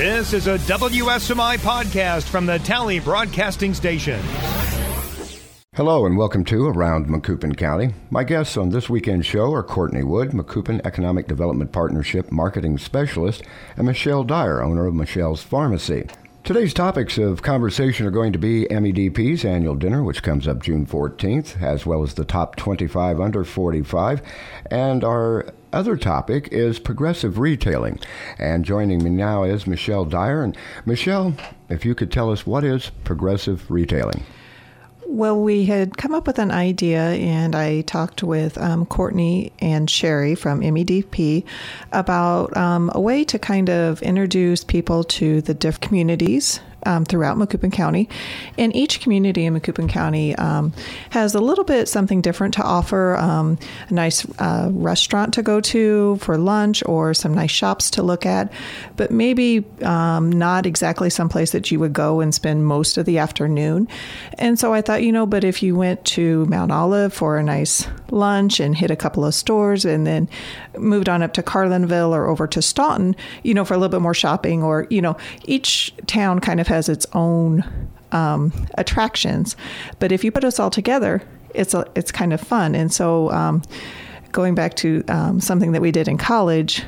This is a WSMI podcast from the Tally Broadcasting Station. Hello and welcome to Around Macoupin County. My guests on this weekend's show are Courtney Wood, Macoupin Economic Development Partnership Marketing Specialist, and Michelle Dyer, owner of Michelle's Pharmacy. Today's topics of conversation are going to be MEDP's annual dinner, which comes up June 14th, as well as the top 25 under 45, and our other topic is progressive retailing. And joining me now is Michelle Dyer. And Michelle, if you could tell us, what is progressive retailing? Well, we had come up with an idea, and I talked with Courtney and Sherry from MEDP about a way to kind of introduce people to the different communities throughout Macoupin County. And each community in Macoupin County has a little bit something different to offer, a nice restaurant to go to for lunch or some nice shops to look at, but maybe not exactly someplace that you would go and spend most of the afternoon. And so I thought, but if you went to Mount Olive for a nice lunch and hit a couple of stores and then moved on up to Carlinville or over to Staunton, for a little bit more shopping, or, each town kind of has its own attractions. But if you put us all together, it's kind of fun. And so going back to something that we did in college,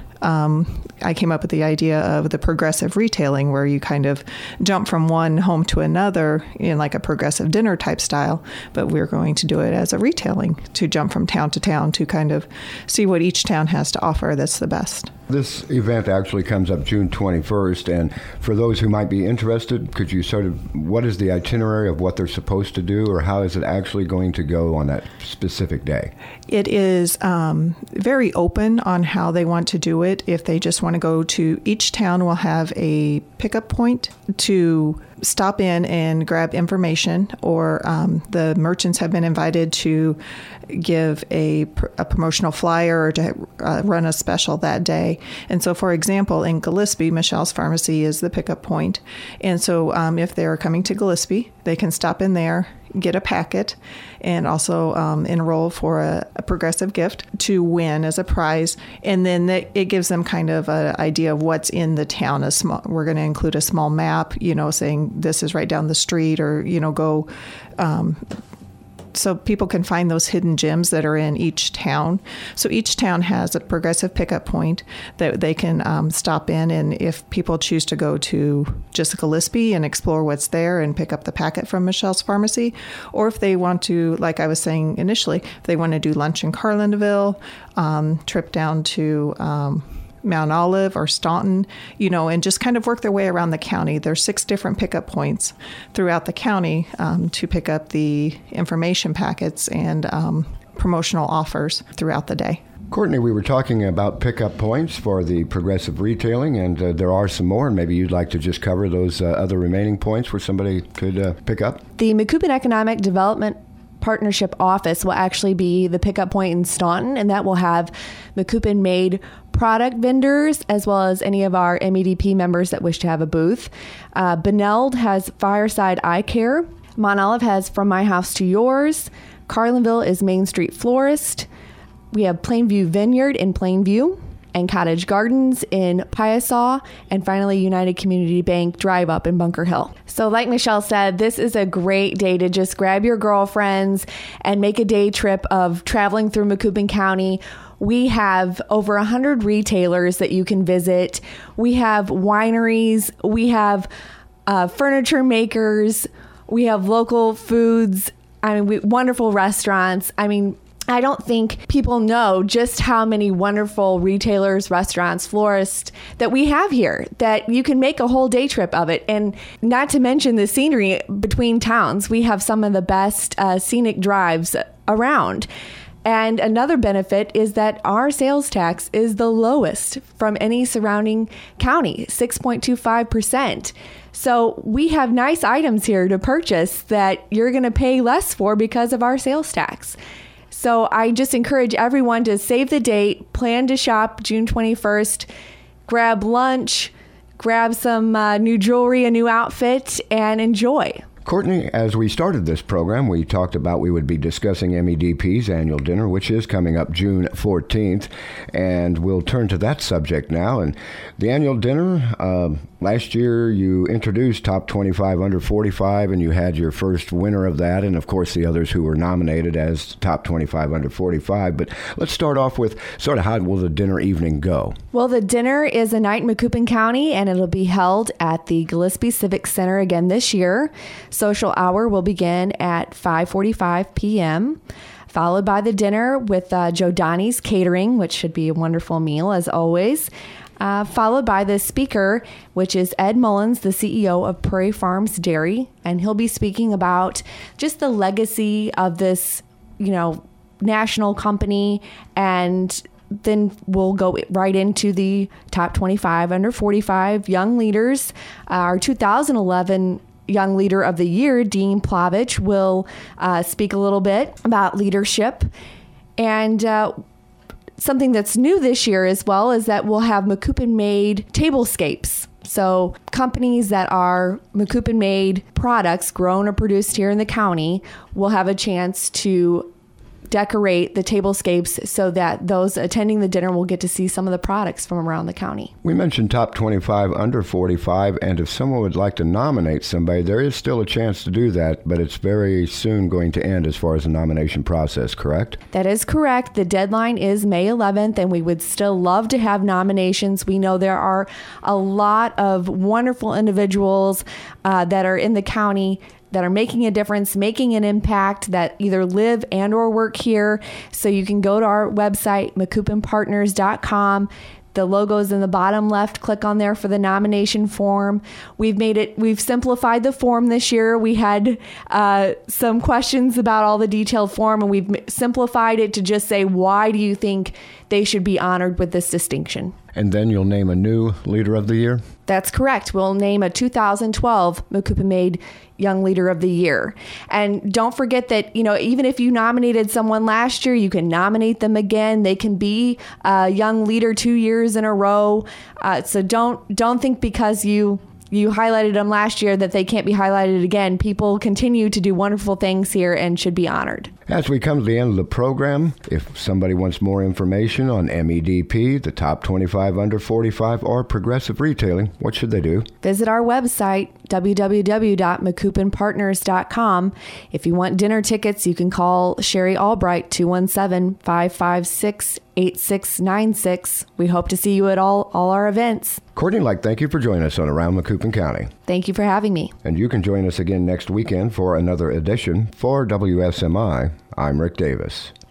I came up with the idea of the progressive retailing, where you kind of jump from one home to another in like a progressive dinner type style, but we're going to do it as a retailing, to jump from town to town to kind of see what each town has to offer that's the best. This event actually comes up June 21st, and for those who might be interested, could you what is the itinerary of what they're supposed to do, or how is it actually going to go on that specific day? It is very open on how they want to do it. If they just want to go to, each town will have a pickup point to stop in and grab information, or the merchants have been invited to give a promotional flyer or to run a special that day. And so, for example, in Gillespie, Michelle's Pharmacy is the pickup point. And so if they're coming to Gillespie, they can stop in there, get a packet, and also enroll for a progressive gift to win as a prize. And then it gives them kind of an idea of what's in the town. We're going to include a small map, saying this is right down the street, or, go so people can find those hidden gems that are in each town. So each town has a progressive pickup point that they can stop in. And if people choose to go to just Gillespie and explore what's there and pick up the packet from Michelle's Pharmacy, or if they want to, like I was saying initially, if they want to do lunch in Carlinville, trip down to Mount Olive or Staunton, and just kind of work their way around the county. There's 6 different pickup points throughout the county to pick up the information packets and promotional offers throughout the day. Courtney, we were talking about pickup points for the progressive retailing, and there are some more, and maybe you'd like to just cover those other remaining points where somebody could pick up. The Macoupin Economic Development Partnership office will actually be the pickup point in Staunton, and that will have Macoupin-made product vendors, as well as any of our MEDP members that wish to have a booth. Beneld has Fireside Eye Care. Mount Olive has From My House to Yours. Carlinville is Main Street Florist. We have Plainview Vineyard in Plainview, and Cottage Gardens in Piasaw, and finally United Community Bank Drive Up in Bunker Hill. So like Michelle said, this is a great day to just grab your girlfriends and make a day trip of traveling through Macoupin County. We have over 100 retailers that you can visit. We have wineries, we have furniture makers, we have local foods, wonderful restaurants. I don't think people know just how many wonderful retailers, restaurants, florists that we have here, that you can make a whole day trip of it. And not to mention the scenery between towns. We have some of the best scenic drives around. And another benefit is that our sales tax is the lowest from any surrounding county, 6.25%. So we have nice items here to purchase that you're going to pay less for because of our sales tax. So I just encourage everyone to save the date, plan to shop June 21st, grab lunch, grab some new jewelry, a new outfit, and enjoy. Courtney, as we started this program, we talked about we would be discussing MEDP's annual dinner, which is coming up June 14th, and we'll turn to that subject now. And the annual dinner, last year you introduced Top 25 Under 45, and you had your first winner of that, and of course the others who were nominated as Top 25 Under 45. But let's start off with sort of how will the dinner evening go? Well, the dinner is a night in Macoupin County, and it'll be held at the Gillespie Civic Center again this year. Social hour will begin at 5:45 p.m., followed by the dinner with Joe Donnie's Catering, which should be a wonderful meal as always, followed by the speaker, which is Ed Mullins, the CEO of Prairie Farms Dairy, and he'll be speaking about just the legacy of this, national company, and then we'll go right into the Top 25 Under 45 Young Leaders. Our 2011 Young Leader of the Year, Dean Plavich, will speak a little bit about leadership. And something that's new this year as well is that we'll have Macoupin-made tablescapes. So companies that are Macoupin-made products grown or produced here in the county will have a chance to decorate the tablescapes so that those attending the dinner will get to see some of the products from around the county. We mentioned Top 25 Under 45, and if someone would like to nominate somebody, there is still a chance to do that, but it's very soon going to end as far as the nomination process, correct? That is correct. The deadline is May 11th, and we would still love to have nominations. We know there are a lot of wonderful individuals that are in the county that are making a difference, making an impact, that either live and or work here. So you can go to our website, macoupinpartners.com. The logo's in the bottom left. Click on there for the nomination form. We've simplified the form this year. We had some questions about all the detailed form, and we've simplified it to just say, why do you think they should be honored with this distinction? And then you'll name a new Leader of the Year? That's correct. We'll name a 2012 Macoupin-made Young Leader of the Year. And don't forget that, even if you nominated someone last year, you can nominate them again. They can be a Young Leader 2 years in a row. So don't think because you highlighted them last year that they can't be highlighted again. People continue to do wonderful things here and should be honored. As we come to the end of the program, if somebody wants more information on MEDP, the Top 25 Under 45, or Progressive Retailing, what should they do? Visit our website, www.macoupinpartners.com. If you want dinner tickets, you can call Sherry Albright, 217-556-8696. We hope to see you at all our events. Courtney, thank you for joining us on Around Macoupin County. Thank you for having me. And you can join us again next weekend for another edition. For WSMI, I'm Rick Davis.